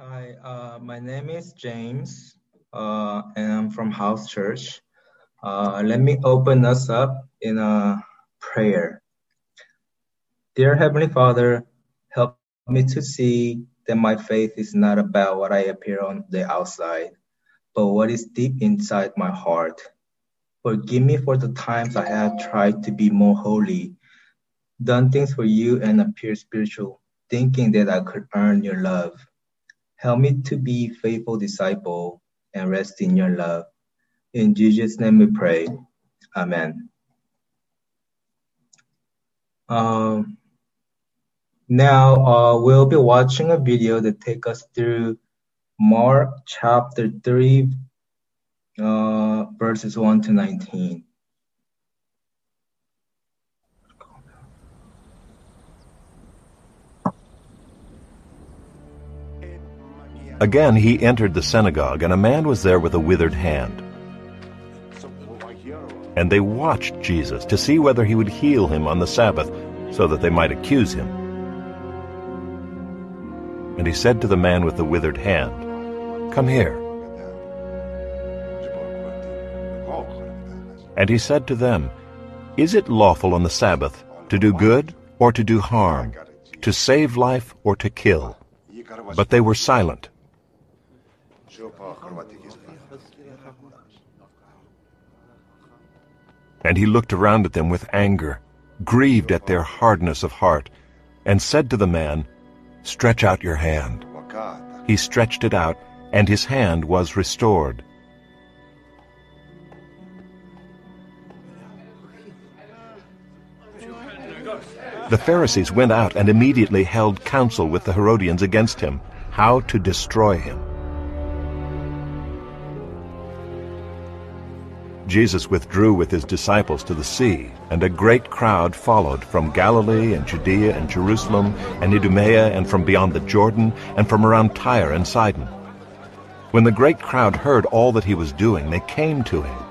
Hi, my name is James, and I'm from House Church. Let me open us up in a prayer. Dear Heavenly Father, help me to see that my faith is not about what I appear on the outside, but what is deep inside my heart. Forgive me for the times I have tried to be more holy, done things for you and appear spiritual, thinking that I could earn your love. Help me to be a faithful disciple and rest in your love. In Jesus' name we pray. Amen. Now we'll be watching a video that takes us through Mark chapter 3, verses 1 to 19. Again he entered the synagogue, and a man was there with a withered hand. And they watched Jesus to see whether he would heal him on the Sabbath, so that they might accuse him. And he said to the man with the withered hand, "Come here." And he said to them, "Is it lawful on the Sabbath to do good or to do harm, to save life or to kill?" But they were silent. And he looked around at them with anger, grieved at their hardness of heart, and said to the man, "Stretch out your hand." He stretched it out, and his hand was restored. The Pharisees went out and immediately held counsel with the Herodians against him, how to destroy him. Jesus withdrew with his disciples to the sea, and a great crowd followed from Galilee and Judea and Jerusalem and Idumea and from beyond the Jordan and from around Tyre and Sidon. When the great crowd heard all that he was doing, they came to him.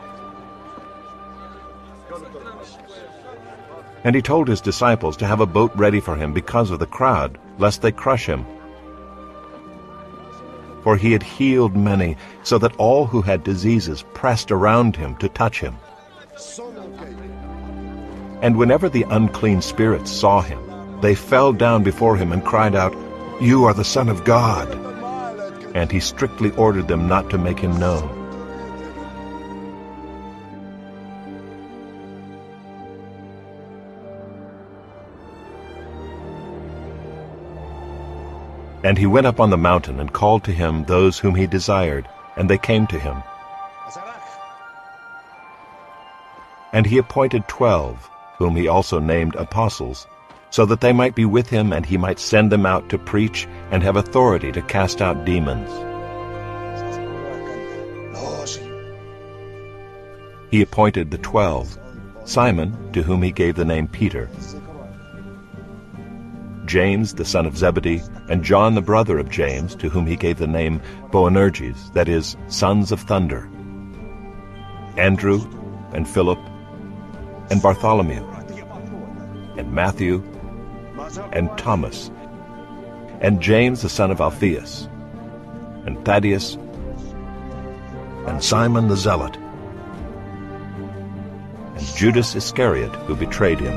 And he told his disciples to have a boat ready for him because of the crowd, lest they crush him. For he had healed many, so that all who had diseases pressed around him to touch him. And whenever the unclean spirits saw him, they fell down before him and cried out, "You are the Son of God." And he strictly ordered them not to make him known. And he went up on the mountain and called to him those whom he desired, and they came to him. And he appointed 12, whom he also named apostles, so that they might be with him and he might send them out to preach and have authority to cast out demons. He appointed the 12, Simon, to whom he gave the name Peter, James the son of Zebedee, and John the brother of James, to whom he gave the name Boanerges, that is, sons of thunder, Andrew, and Philip, and Bartholomew, and Matthew, and Thomas, and James the son of Alphaeus, and Thaddeus, and Simon the Zealot, and Judas Iscariot, who betrayed him.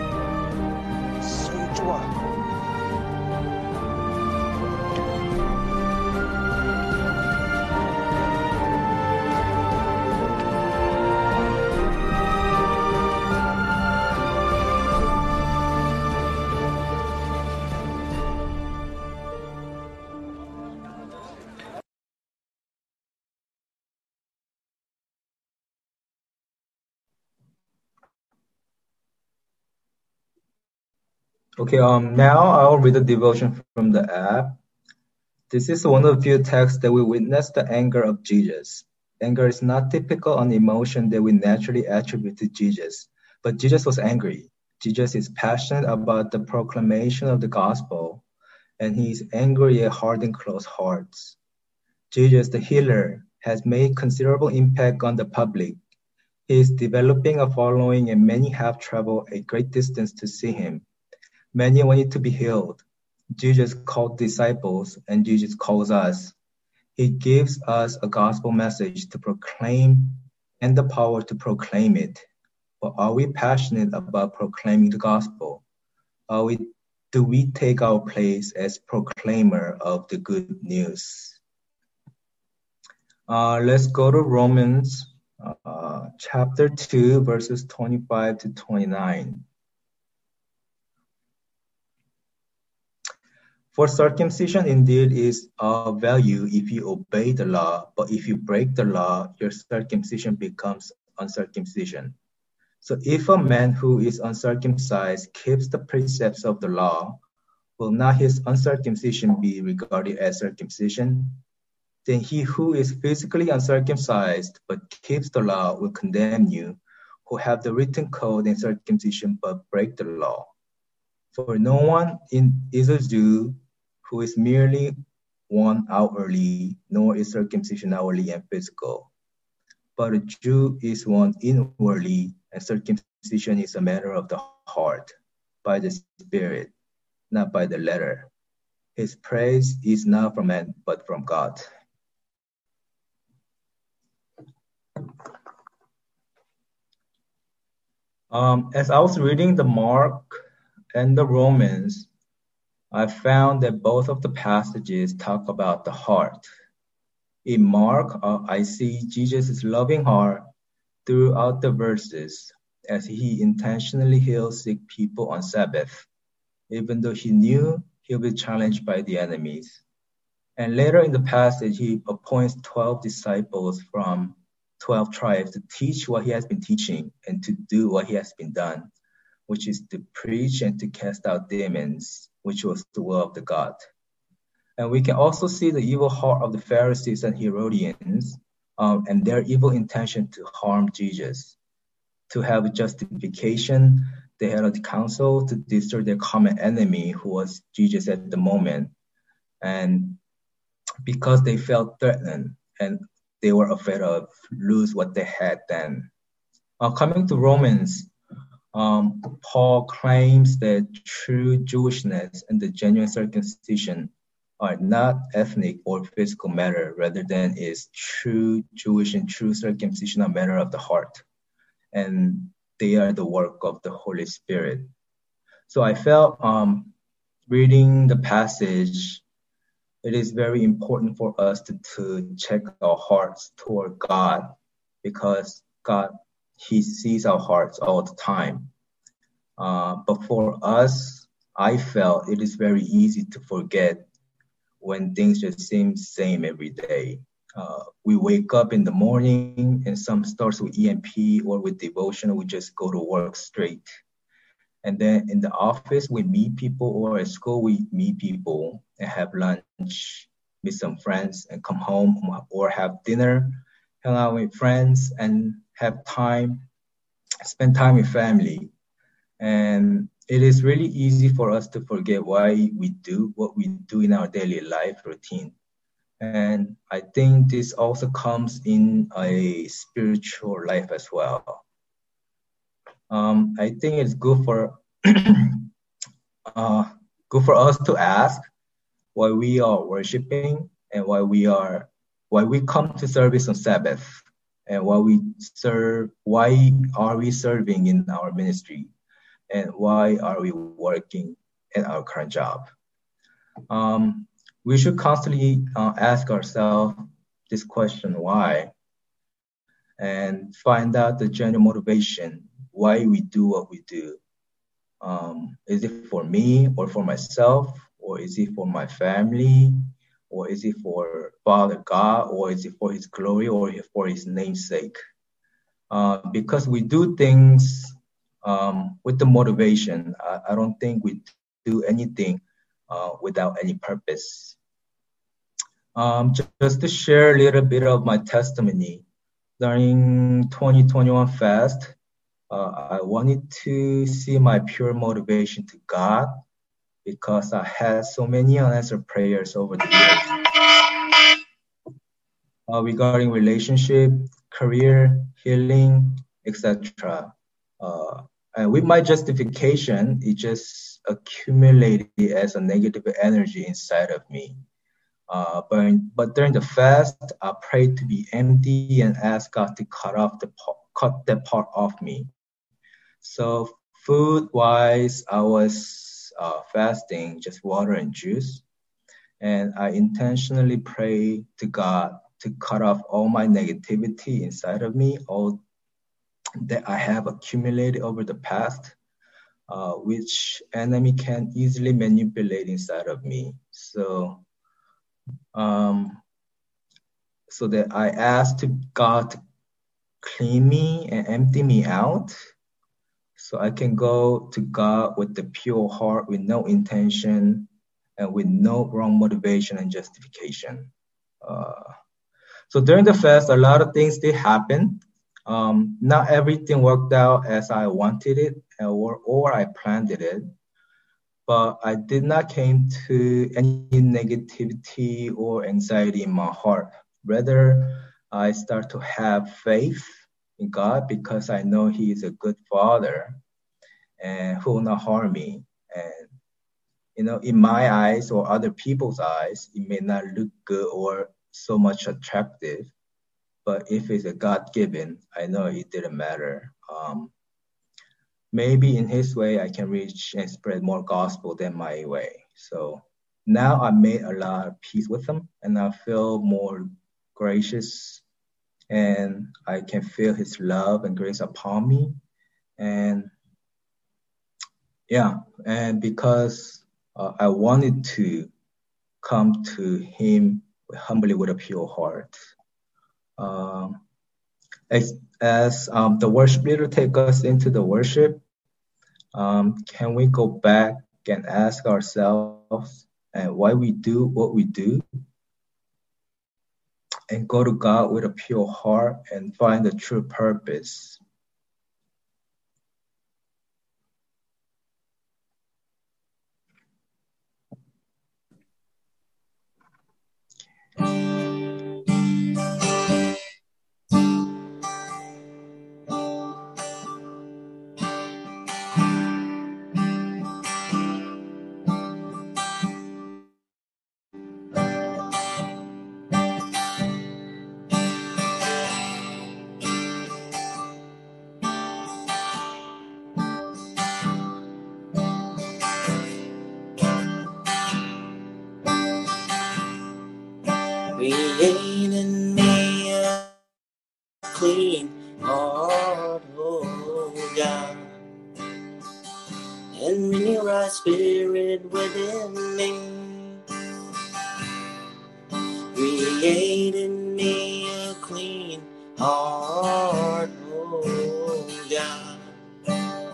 Okay, now I'll read the devotion from the app. This is one of the few texts that we witness the anger of Jesus. Anger is not typical an emotion that we naturally attribute to Jesus, but Jesus was angry. Jesus is passionate about the proclamation of the gospel, and he is angry at hard and closed hearts. Jesus, the healer, has made considerable impact on the public. He is developing a following, and many have traveled a great distance to see him. Many wanted to be healed. Jesus called disciples and Jesus calls us. He gives us a gospel message to proclaim and the power to proclaim it. But are we passionate about proclaiming the gospel? Do we take our place as proclaimer of the good news? Let's go to Romans chapter 2, verses 25 to 29. For circumcision indeed is of value if you obey the law, but if you break the law, your circumcision becomes uncircumcision. So if a man who is uncircumcised keeps the precepts of the law, will not his uncircumcision be regarded as circumcision? Then he who is physically uncircumcised but keeps the law will condemn you, who have the written code and circumcision but break the law. For no one is a Jew who is merely one outwardly, nor is circumcision outwardly and physical. But a Jew is one inwardly, and circumcision is a matter of the heart, by the Spirit, not by the letter. His praise is not from man, but from God. As I was reading the Mark and the Romans, I found that both of the passages talk about the heart. In Mark, I see Jesus' loving heart throughout the verses as he intentionally heals sick people on Sabbath, even though he knew he'll be challenged by the enemies. And later in the passage, he appoints 12 disciples from 12 tribes to teach what he has been teaching and to do what he has been done, which is to preach and to cast out demons, which was the will of the God. And we can also see the evil heart of the Pharisees and Herodians and their evil intention to harm Jesus. To have justification, they held a council to destroy their common enemy, who was Jesus at the moment. And because they felt threatened and they were afraid of lose what they had then. Coming to Romans, Paul claims that true Jewishness and the genuine circumcision are not ethnic or physical matter, rather than is true Jewish and true circumcision a matter of the heart. And they are the work of the Holy Spirit. So I felt reading the passage, it is very important for us to check our hearts toward God, because God, he sees our hearts all the time. But for us, I felt it is very easy to forget when things just seem the same every day. We wake up in the morning and some starts with EMP or with devotion, we just go to work straight. And then in the office, we meet people, or at school, we meet people and have lunch, meet some friends and come home, or have dinner, hang out with friends and have time, spend time with family. And it is really easy for us to forget why we do what we do in our daily life routine. And I think this also comes in a spiritual life as well. I think it's good for us to ask why we are worshiping and why we come to service on Sabbath, and why are we serving in our ministry, and why are we working at our current job. We should constantly ask ourselves this question, why, and find out the genuine motivation, why we do what we do. Is it for me or for myself, or is it for my family, or is it for Father God, or is it for his glory, or for his name's sake? Because we do things with the motivation. I don't think we do anything without any purpose. Just to share a little bit of my testimony, during 2021 fast, I wanted to see my pure motivation to God, because I had so many unanswered prayers over the years regarding relationship, career, healing, etc. And with my justification, it just accumulated as a negative energy inside of me. But during the fast, I prayed to be empty and asked God to cut that part off me. So food-wise, I was fasting just water and juice, and I intentionally prayed to God to cut off all my negativity inside of me, all that I have accumulated over the past, which enemy can easily manipulate inside of me. So that I asked God to clean me and empty me out, so I can go to God with the pure heart, with no intention, and with no wrong motivation and justification. So during the fast, a lot of things did happen. Not everything worked out as I wanted it or I planned it. But I did not came to any negativity or anxiety in my heart. Rather, I start to have faith in God because I know He is a good Father and who will not harm me. And in my eyes or other people's eyes, it may not look good or so much attractive, but if it's a God-given, I know it didn't matter. Maybe in His way, I can reach and spread more gospel than my way. So now I made a lot of peace with Him, and I feel more gracious, and I can feel His love and grace upon me. And because I wanted to come to Him humbly with a pure heart. As the worship leader take us into the worship, can we go back and ask ourselves and why we do what we do, and go to God with a pure heart and find the true purpose? Create in me a clean heart, oh God, and renew right spirit within me. Create in me a clean heart, oh God,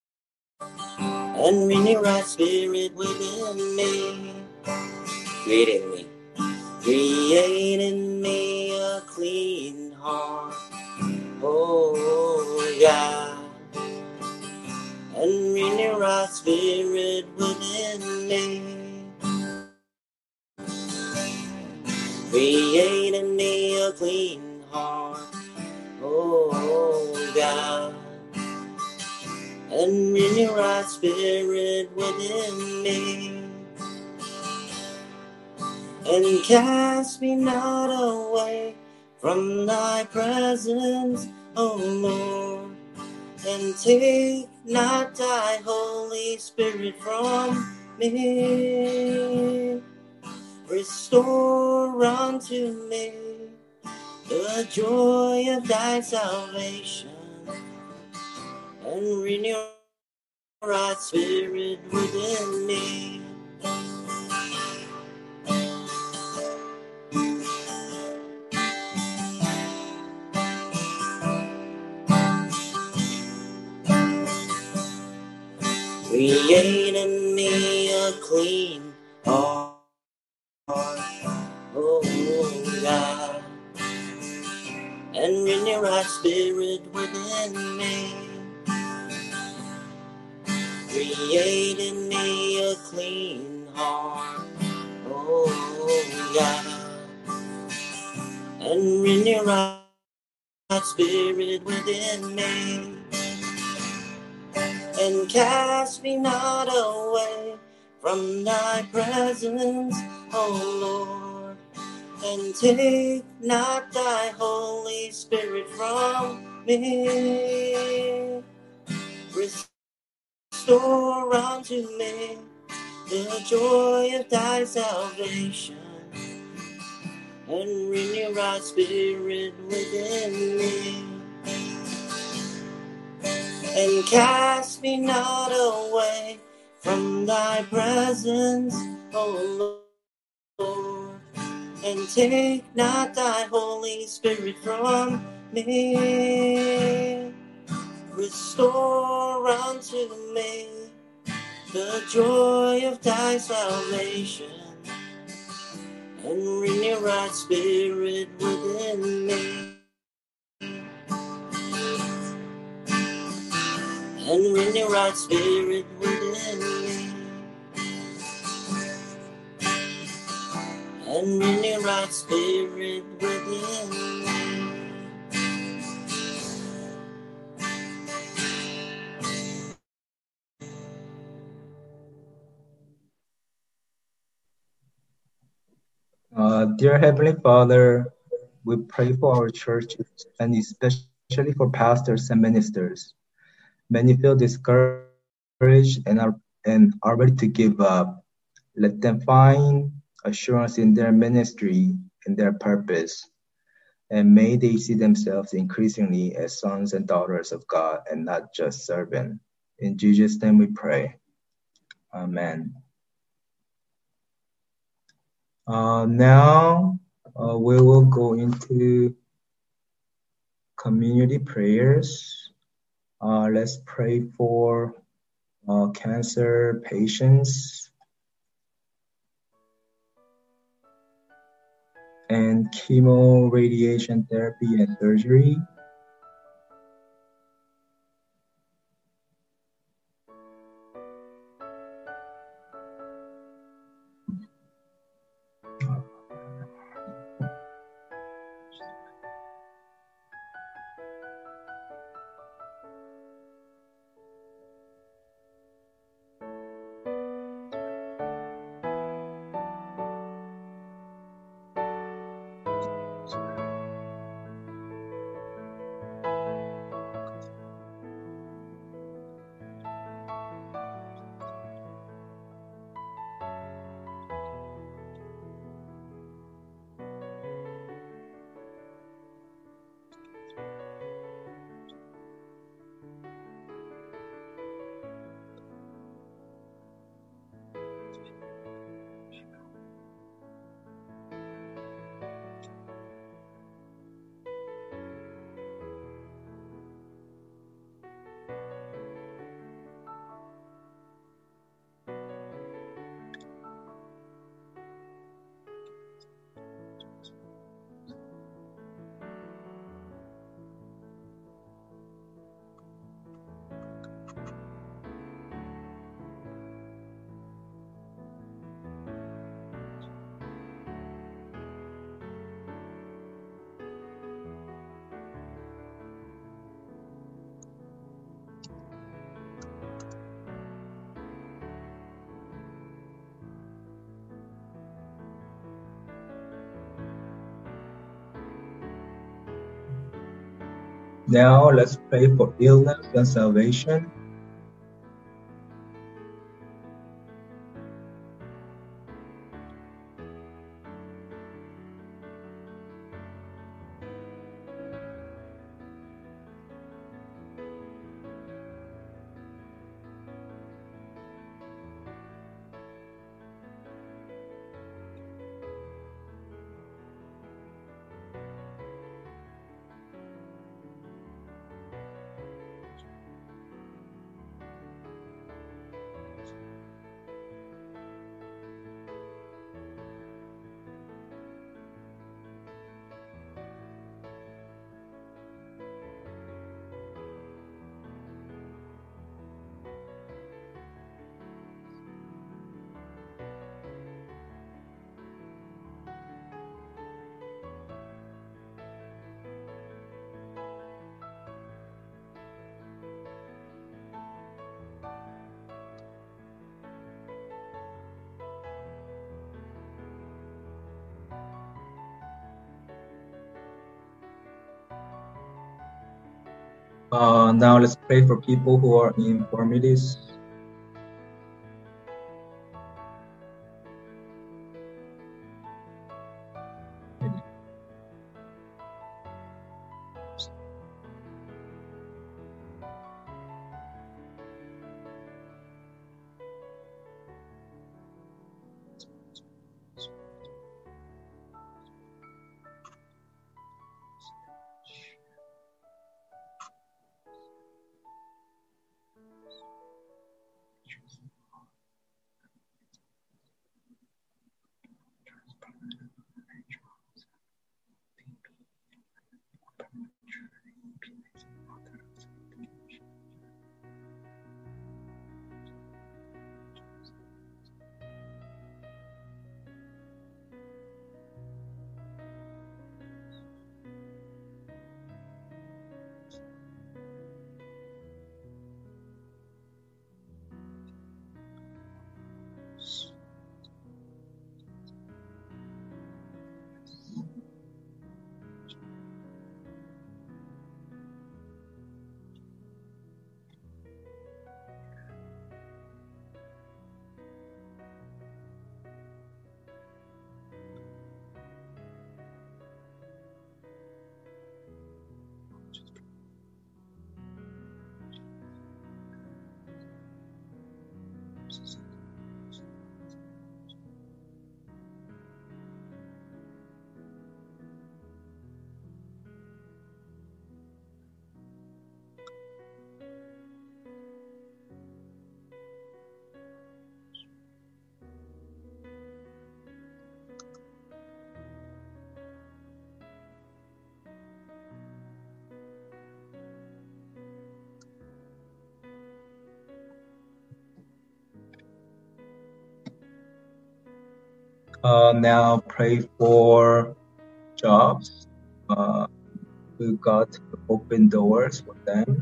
and renew right spirit within me. Create in me. Create in me a clean heart, oh God, and renew right spirit within me. Create in me a clean heart, oh God, and renew right spirit within me. And cast me not away from thy presence, O Lord, and take not thy Holy Spirit from me. Restore unto me the joy of thy salvation, and renew right spirit within me. Create in me a clean heart, oh God, and renew right spirit within me. Create in me a clean heart, oh God, and renew right spirit within me. and cast me not away from thy presence, O Lord, and take not thy Holy Spirit from me. Restore unto me the joy of thy salvation, and renew right spirit within me. And cast me not away from thy presence, O Lord, and take not thy Holy Spirit from me. Restore unto me the joy of thy salvation, and renew right spirit within me. And renew right spirit within me. And renew right spirit within me. Dear Heavenly Father, we pray for our churches and especially for pastors and ministers. Many feel discouraged and are ready to give up. Let them find assurance in their ministry and their purpose. And may they see themselves increasingly as sons and daughters of God and not just servants. In Jesus' name we pray. Amen. Now we will go into community prayers. Let's pray for cancer patients and chemo, radiation therapy, and surgery. Now let's pray for illness and salvation. Now let's pray for people who are in infirmities. Now pray for jobs. We got to open doors for them.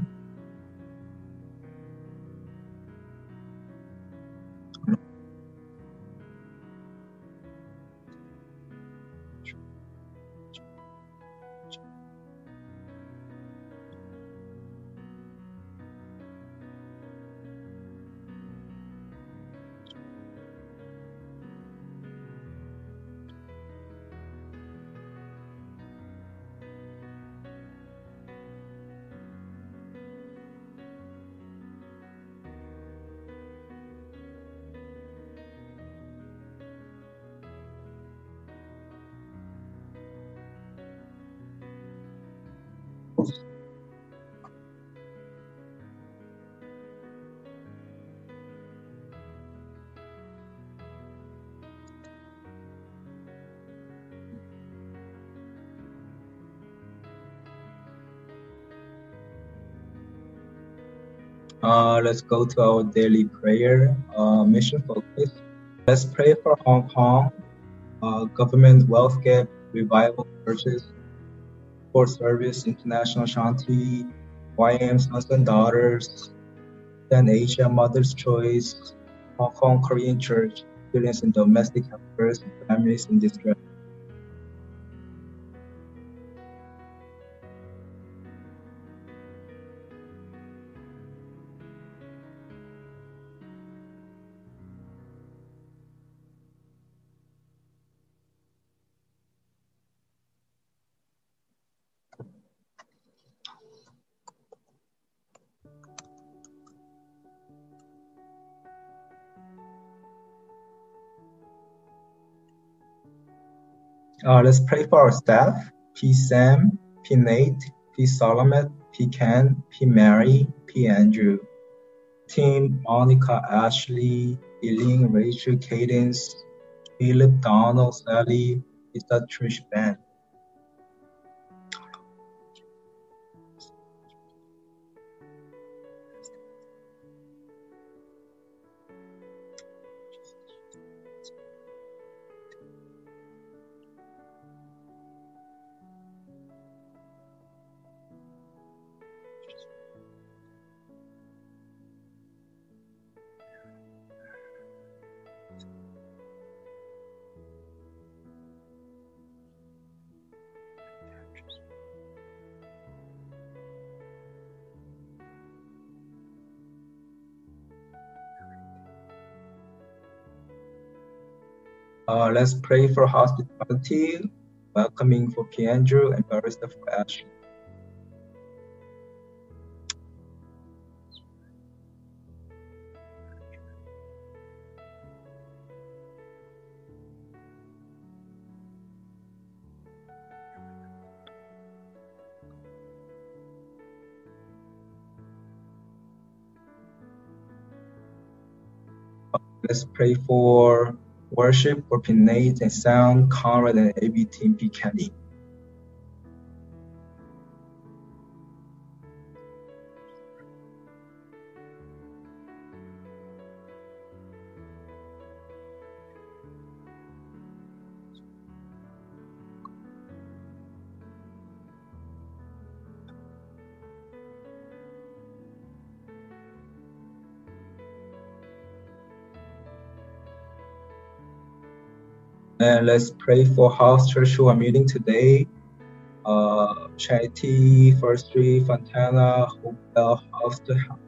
Let's go to our daily prayer, mission focus. Let's pray for Hong Kong, government wealth gap, revival churches, for service, international Shanti, YM Sons and Daughters, then Asia Mother's Choice, Hong Kong Korean Church, students in domestic helpers, families in distress. Let's pray for our staff, P. Sam, P. Nate, P. Solomon, P. Ken, P. Mary, P. Andrew. Tim, Monica, Ashley, Eileen, Rachel, Cadence, Caleb, Donald, Sally, Lisa, Trish, Ben. Let's pray for hospitality, welcoming for P. Andrew and barista for Ashley. Let's pray for worship for Pinate and Sound, Conrad and AB Team P. Kenny. And let's pray for House Church who are meeting today. Charity, First Street, Fontana, Hotel, House to House.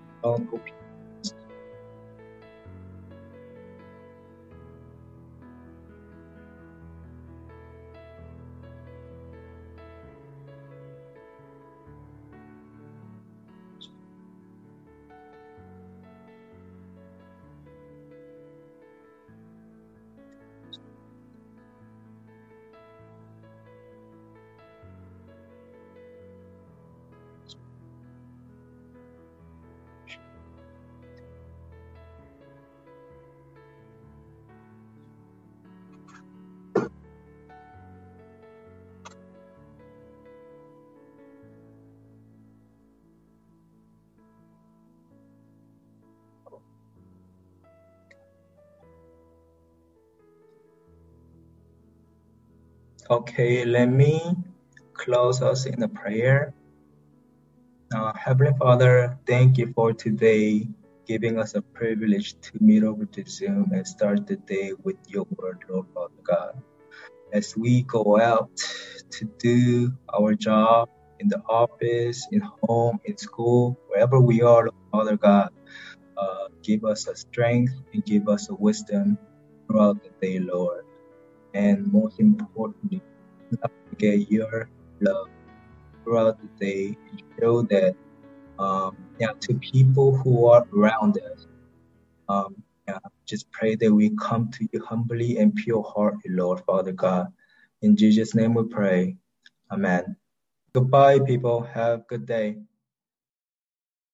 Okay, let me close us in a prayer. Heavenly Father, thank you for today, giving us a privilege to meet over to Zoom and start the day with your word, Lord Father God. As we go out to do our job in the office, in home, in school, wherever we are, Lord Father God, give us a strength and give us a wisdom throughout the day, Lord. And most importantly, not forget your love throughout the day and show that to people who are around us. Just pray that we come to you humbly and pure-hearted, Lord Father God. In Jesus' name we pray. Amen. Goodbye, people. Have a good day.